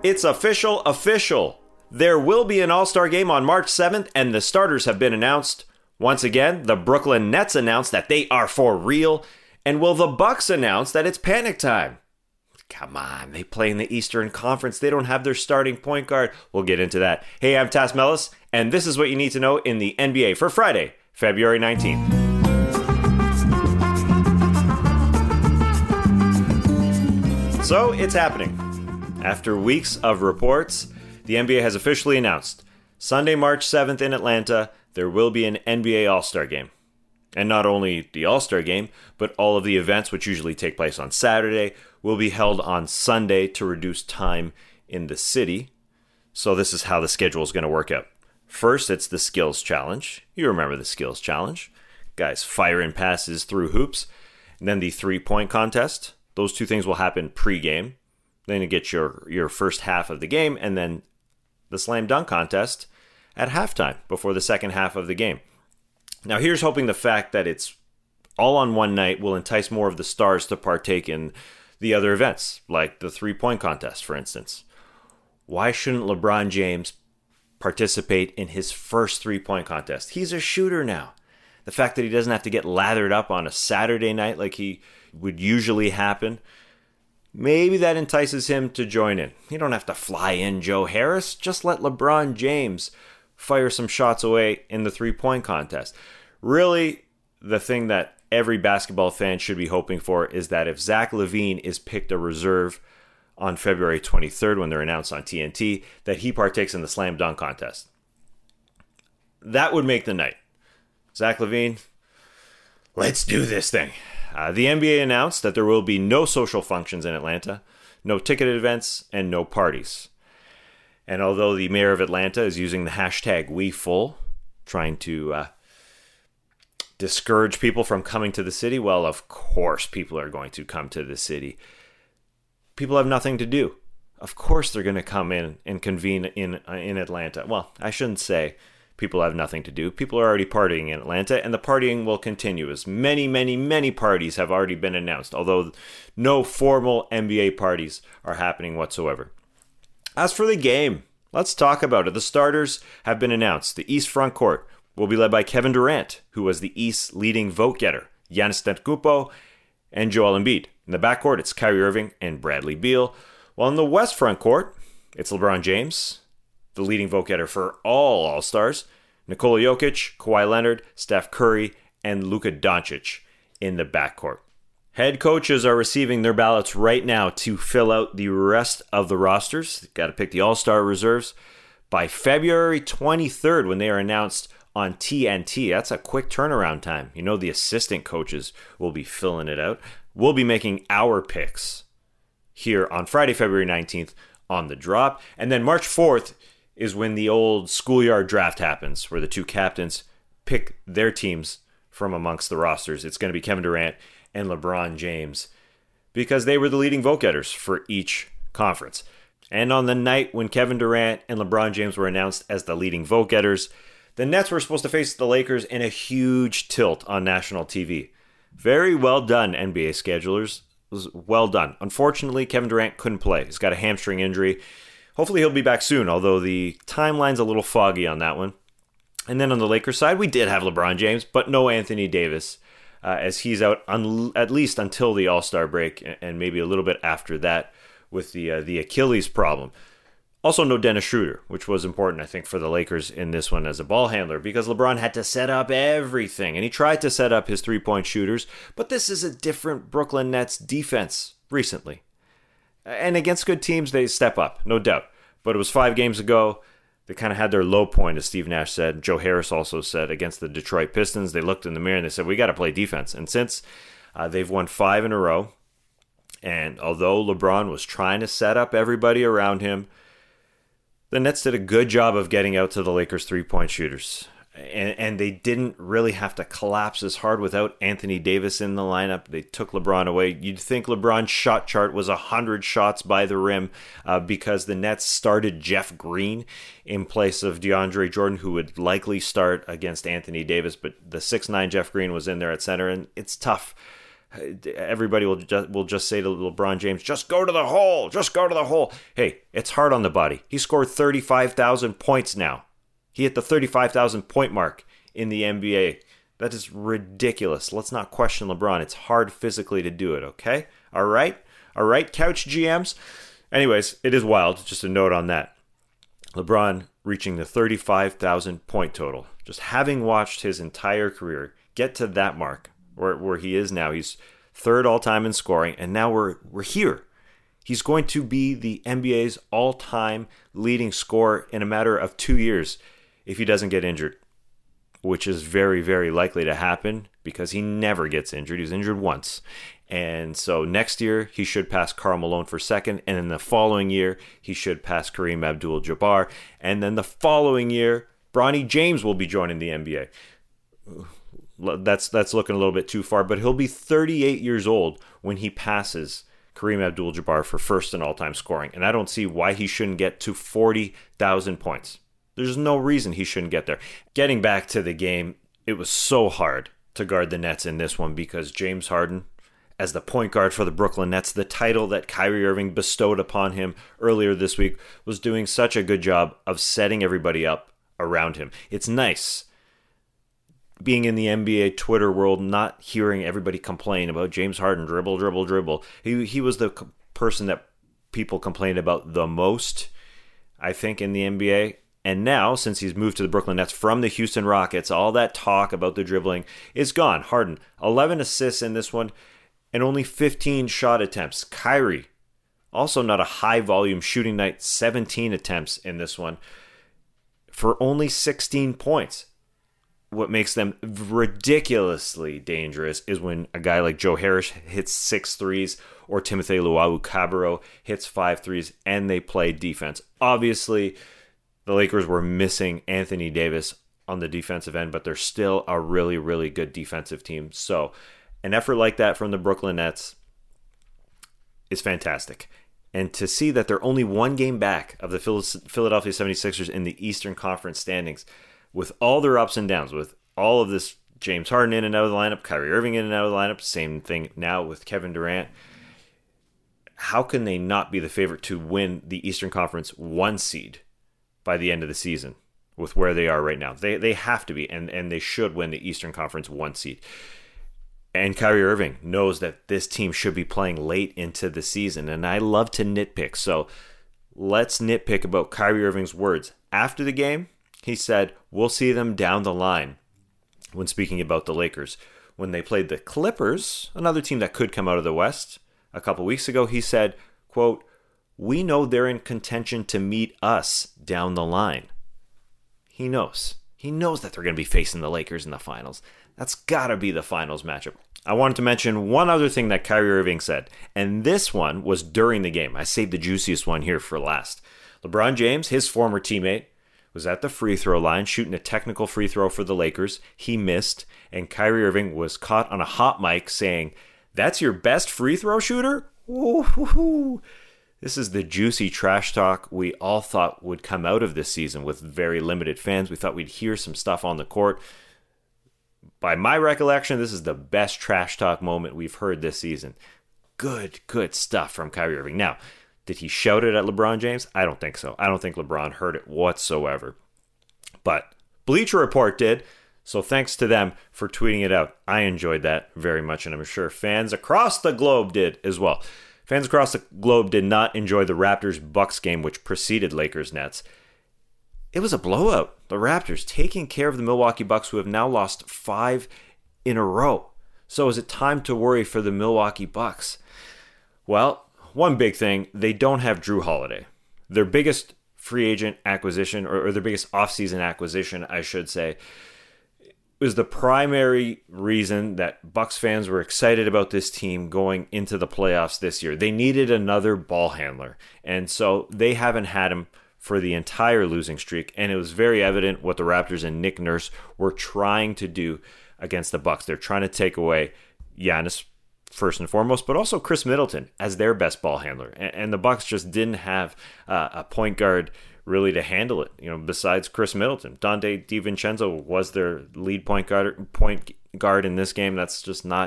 It's official. There will be an All-Star game on March 7th, and the starters have been announced. Once again, the Brooklyn Nets announced that they are for real. And will the Bucks announce that it's panic time? Come on, they play in the Eastern Conference. They don't have their starting point guard. We'll get into that. Hey, I'm Tas Melas, and this is what you need to know in the NBA for Friday, February 19th. So, it's happening. After weeks of reports, the NBA has officially announced Sunday, March 7th in Atlanta, there will be an NBA All-Star game. And not only the All-Star game, but all of the events, which usually take place on Saturday, will be held on Sunday to reduce time in the city. So this is how the schedule is going to work out. First, it's the Skills Challenge. You remember the Skills Challenge. Guys fire in passes through hoops. And then the three-point contest. Those two things will happen pre-game. Then you get your first half of the game, and then the slam dunk contest at halftime before the second half of the game. Now, here's hoping the fact that it's all on one night will entice more of the stars to partake in the other events, like the three-point contest, for instance. Why shouldn't LeBron James participate in his first three-point contest? He's a shooter now. The fact that he doesn't have to get lathered up on a Saturday night like he would usually happen, maybe that entices him to join in. You don't have to fly in Joe Harris. Just let LeBron James fire some shots away in the three-point contest. Really, the thing that every basketball fan should be hoping for is that if Zach LaVine is picked a reserve on February 23rd when they're announced on TNT, that he partakes in the slam dunk contest. That would make the night. Zach LaVine, let's do this thing. The NBA announced that there will be no social functions in Atlanta, no ticketed events, and no parties. And although the mayor of Atlanta is using the hashtag WeFull, trying to discourage people from coming to the city, well, of course people are going to come to the city. People have nothing to do. Of course they're going to come in and convene in Atlanta. Well, I shouldn't say people have nothing to do. People are already partying in Atlanta, and the partying will continue as many parties have already been announced, although no formal NBA parties are happening whatsoever. As for the game, let's talk about it. The starters have been announced. The East front court will be led by Kevin Durant, who was the East's leading vote getter, Giannis Antetokounmpo, and Joel Embiid. In the backcourt, it's Kyrie Irving and Bradley Beal. While in the West front court, it's LeBron James, the leading vote getter for all All-Stars, Nikola Jokic, Kawhi Leonard, Steph Curry, and Luka Doncic in the backcourt. Head coaches are receiving their ballots right now to fill out the rest of the rosters. They've got to pick the All-Star reserves by February 23rd when they are announced on TNT. That's a quick turnaround time. You know the assistant coaches will be filling it out. We'll be making our picks here on Friday, February 19th on The Drop. And then March 4th is when the old schoolyard draft happens, where the two captains pick their teams from amongst the rosters. It's going to be Kevin Durant and LeBron James because they were the leading vote getters for each conference. And on the night when Kevin Durant and LeBron James were announced as the leading vote getters, the Nets were supposed to face the Lakers in a huge tilt on national TV. Very well done, NBA schedulers. It was well done. Unfortunately, Kevin Durant couldn't play. He's got a hamstring injury. Hopefully he'll be back soon, although the timeline's a little foggy on that one. And then on the Lakers side, we did have LeBron James, but no Anthony Davis, as he's out at least until the All-Star break and maybe a little bit after that with the Achilles problem. Also no Dennis Schroeder, which was important, I think, for the Lakers in this one as a ball handler because LeBron had to set up everything, and he tried to set up his three-point shooters, but this is a different Brooklyn Nets defense recently. And against good teams, they step up, no doubt. But it was 5 games ago. They kind of had their low point, as Steve Nash said. Joe Harris also said against the Detroit Pistons. They looked in the mirror and they said, we got to play defense. And since they've won 5 in a row, and although LeBron was trying to set up everybody around him, the Nets did a good job of getting out to the Lakers' three-point shooters. And they didn't really have to collapse as hard without Anthony Davis in the lineup. They took LeBron away. You'd think LeBron's shot chart was 100 shots by the rim because the Nets started Jeff Green in place of DeAndre Jordan, who would likely start against Anthony Davis. But the 6'9 Jeff Green was in there at center, and it's tough Everybody will just say to LeBron James, just go to the hole, just go to the hole. Hey, it's hard on the body. He scored 35,000 points now. He hit the 35,000 point mark in the NBA. That is ridiculous. Let's not question LeBron. It's hard physically to do it, okay? All right, couch GMs. Anyways, it is wild. Just a note on that. LeBron reaching the 35,000 point total. Just having watched his entire career get to that mark where he is now. He's third all-time in scoring, and now we're here. He's going to be the NBA's all-time leading scorer in a matter of 2 years if he doesn't get injured, which is very, very likely to happen because he never gets injured. He's injured once. And so next year, he should pass Karl Malone for second. And in the following year, he should pass Kareem Abdul-Jabbar. And then the following year, Bronny James will be joining the NBA. That's looking a little bit too far, but he'll be 38 years old when he passes Kareem Abdul-Jabbar for first in all-time scoring. And I don't see why he shouldn't get to 40,000 points. There's no reason he shouldn't get there. Getting back to the game, it was so hard to guard the Nets in this one because James Harden, as the point guard for the Brooklyn Nets, the title that Kyrie Irving bestowed upon him earlier this week, was doing such a good job of setting everybody up around him. It's nice being in the NBA Twitter world, not hearing everybody complain about James Harden, dribble. He was the person that people complained about the most, I think, in the NBA. And now, since he's moved to the Brooklyn Nets from the Houston Rockets, all that talk about the dribbling is gone. Harden, 11 assists in this one and only 15 shot attempts. Kyrie, also not a high-volume shooting night, 17 attempts in this one for only 16 points. What makes them ridiculously dangerous is when a guy like Joe Harris hits 6 threes or Timothy Luwawu-Cabarrot hits 5 threes and they play defense. Obviously, the Lakers were missing Anthony Davis on the defensive end, but they're still a really, really good defensive team. So an effort like that from the Brooklyn Nets is fantastic. And to see that they're only one game back of the Philadelphia 76ers in the Eastern Conference standings, with all their ups and downs, with all of this James Harden in and out of the lineup, Kyrie Irving in and out of the lineup, same thing now with Kevin Durant, how can they not be the favorite to win the Eastern Conference 1 seed by the end of the season with where they are right now? They have to be, and they should win the Eastern Conference 1 seed. And Kyrie Irving knows that this team should be playing late into the season, and I love to nitpick. So let's nitpick about Kyrie Irving's words. After the game, he said, we'll see them down the line when speaking about the Lakers. When they played the Clippers, another team that could come out of the West, a couple weeks ago, he said, quote, we know they're in contention to meet us down the line. He knows. He knows that they're going to be facing the Lakers in the finals. That's got to be the finals matchup. I wanted to mention one other thing that Kyrie Irving said, and this one was during the game. I saved the juiciest one here for last. LeBron James, his former teammate, was at the free throw line shooting a technical free throw for the Lakers. He missed, and Kyrie Irving was caught on a hot mic saying, that's your best free throw shooter? Ooh. This is the juicy trash talk we all thought would come out of this season with very limited fans. We thought we'd hear some stuff on the court. By my recollection, this is the best trash talk moment we've heard this season. Good stuff from Kyrie Irving. Now, did he shout it at LeBron James? I don't think so. I don't think LeBron heard it whatsoever. But Bleacher Report did, so thanks to them for tweeting it out. I enjoyed that very much, and I'm sure fans across the globe did as well. Fans across the globe did not enjoy the Raptors-Bucks game, which preceded Lakers-Nets. It was a blowout. The Raptors taking care of the Milwaukee Bucks, who have now lost 5 in a row. So is it time to worry for the Milwaukee Bucks? Well, one big thing, they don't have Drew Holiday. Their biggest free agent acquisition, or their biggest offseason acquisition, I should say, was the primary reason that Bucks fans were excited about this team going into the playoffs this year. They needed another ball handler, and so they haven't had him for the entire losing streak, and it was very evident what the Raptors and Nick Nurse were trying to do against the Bucks. They're trying to take away Giannis first and foremost, but also Chris Middleton as their best ball handler, and the Bucks just didn't have a point guard really to handle it, besides Chris Middleton. Donte DiVincenzo was their lead point guard in this game. That's just not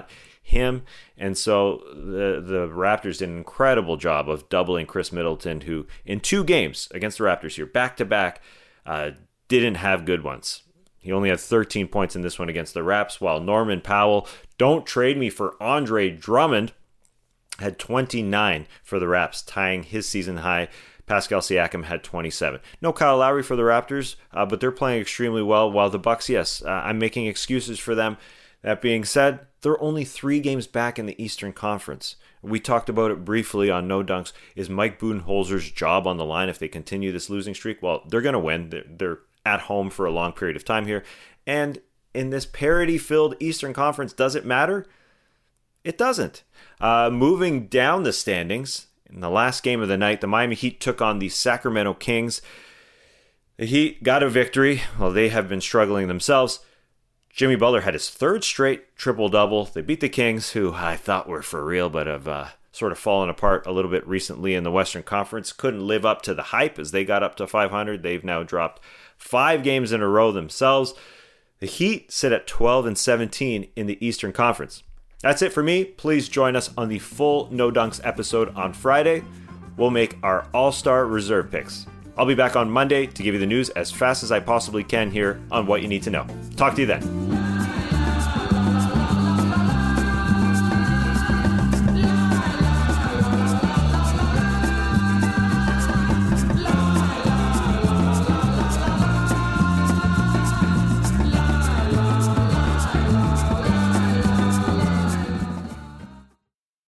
him. And so the Raptors did an incredible job of doubling Chris Middleton, who in 2 games against the Raptors here, back-to-back, didn't have good ones. He only had 13 points in this one against the Raps, while Norman Powell, don't trade me for Andre Drummond, had 29 for the Raps, tying his season high. Pascal Siakam had 27. No Kyle Lowry for the Raptors, but they're playing extremely well, while the Bucks, yes, I'm making excuses for them. That being said, they're only 3 games back in the Eastern Conference. We talked about it briefly on No Dunks. Is Mike Budenholzer's job on the line if they continue this losing streak? Well, they're going to win. They're at home for a long period of time here. And in this parity-filled Eastern Conference, does it matter? It doesn't. Moving down the standings, in the last game of the night, the Miami Heat took on the Sacramento Kings. The Heat got a victory. Well, they have been struggling themselves. Jimmy Butler had his 3rd straight triple-double. They beat the Kings, who I thought were for real, but have sort of fallen apart a little bit recently in the Western Conference. Couldn't live up to the hype as they got up to 500. They've now dropped 5 games in a row themselves. The Heat sit at 12-17 in the Eastern Conference. That's it for me. Please join us on the full No Dunks episode on Friday. We'll make our All-Star Reserve picks. I'll be back on Monday to give you the news as fast as I possibly can here on What You Need to Know. Talk to you then.